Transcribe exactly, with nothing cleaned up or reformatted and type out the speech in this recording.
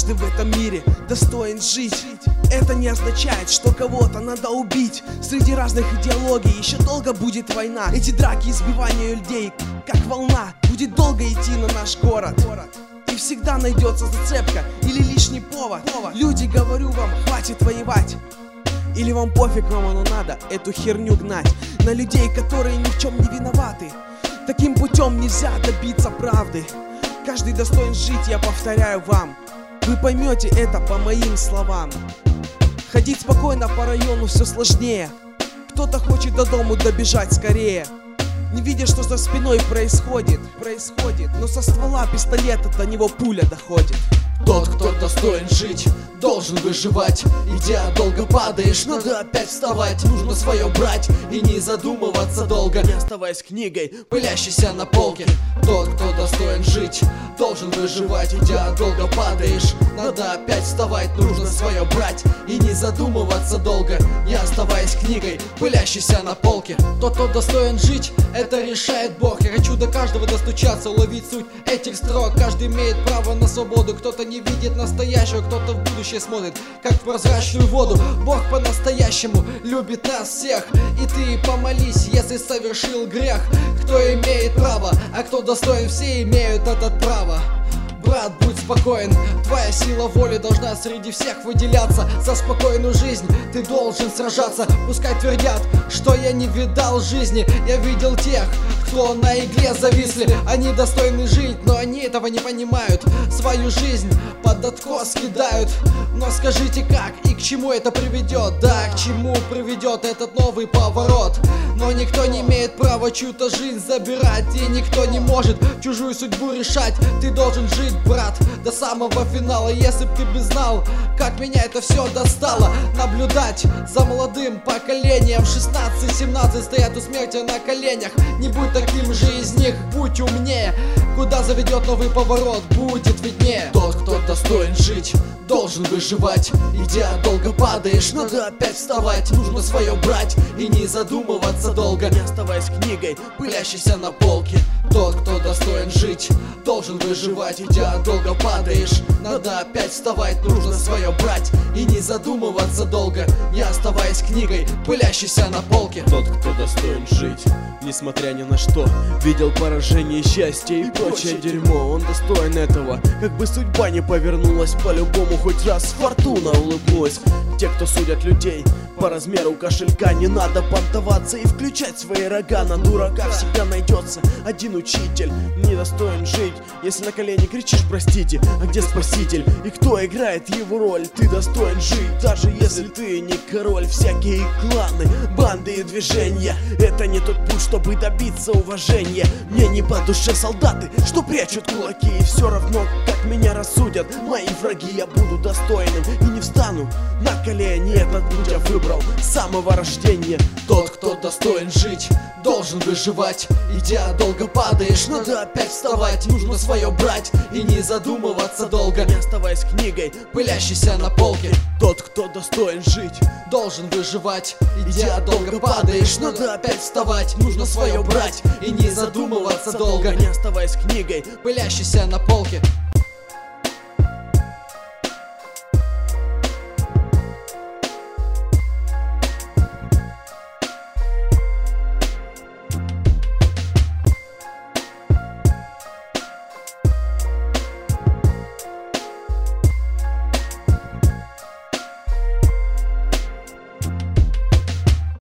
Каждый в этом мире достоин жить. Это не означает, что кого-то надо убить. Среди разных идеологий еще долго будет война. Эти драки, избивания людей, как волна, будет долго идти на наш город. И всегда найдется зацепка или лишний повод. Люди, говорю вам, хватит воевать. Или вам пофиг, вам оно надо, эту херню гнать на людей, которые ни в чем не виноваты. Таким путем нельзя добиться правды. Каждый достоин жить, я повторяю вам. Вы поймете это по моим словам. Ходить спокойно по району все сложнее. Кто-то хочет до дому добежать скорее, не видя, что за спиной происходит, происходит. Но со ствола пистолета до него пуля доходит. Тот, кто достоин жить, должен выживать. Идя долго падаешь, надо опять вставать. Нужно свое брать и не задумываться долго, не оставаясь книгой, пылящейся на полке. Тот, кто достоин жить, должен выживать. Идя долго падаешь, надо опять вставать. Нужно свое брать и не задумываться долго, не оставаясь книгой, пылящейся на полке. Тот, кто достоин жить, это решает Бог. Я хочу до каждого достучаться, уловить суть этих строк. Каждый имеет право на свободу. Кто-то не видит настоящего, кто-то в будущее смотрит, как в прозрачную воду. Бог по-настоящему любит нас всех. И ты помолись, если совершил грех. Кто имеет право, а кто достоин, все имеют это право. Брат, будь спокоен, твоя сила воли должна среди всех выделяться. За спокойную жизнь ты должен сражаться. Пускай твердят, что я не видал жизни. Я видел тех, кто на игле зависли. Они достойны жить, но они этого не понимают. Свою жизнь под откос кидают. Но скажите, как и к чему это приведет? Да, к чему приведет этот новый поворот? Но никто не имеет права чью-то жизнь забирать. И никто не может чужую судьбу решать. Ты должен жить, брат, до самого финала. Если б ты бы знал, как меня это все достало. Наблюдать за молодым поколением. шестнадцать-семнадцать стоят у смерти на коленях. Не будь таким же из них, будь умнее. Куда заведет новый поворот, будет виднее. Тот, кто достоин жить, должен выживать. Идя долго падаешь, надо опять вставать. Нужно свое брать и не задумываться долго, не оставаясь книгой, пылящейся на полке. Тот, кто достоин жить, должен выживать. Идя долго падаешь, надо опять вставать. Нужно свое брать и не задумываться долго, не оставаясь книгой, пылящейся на полке. Тот, кто достоин жить, несмотря ни на что, видел поражение, счастье и прочее дерьмо. Он достоин этого, как бы судьба не повернулась. По-любому хоть раз фортуна улыбнулась. Те, кто судят людей по размеру кошелька, не надо понтоваться и включать свои рога. На дурака всегда найдется один учитель. Не достоин жить, если на колени кричишь простите. А где спаситель и кто играет его роль? Ты достоин жить, даже если ты не король. Всякие кланы, банды и движения — это не тот путь, чтобы добиться уважения. Мне не по душе солдаты, что прячут кулаки. И все равно, как меня рассудят мои враги, я буду достойным и не встану на колени. Этот путь я выбрал с самого рождения. Тот, кто достоин жить, должен выживать. Идя долго падаешь, надо опять вставать. Нужно свое брать и не задумываться долго, не оставаясь книгой, пылящейся на полке. Тот, кто достоин жить, должен выживать. Идя долго падаешь, надо опять вставать. Нужно свое брать и не задумываться долго, не оставаясь книгой, пылящейся на полке.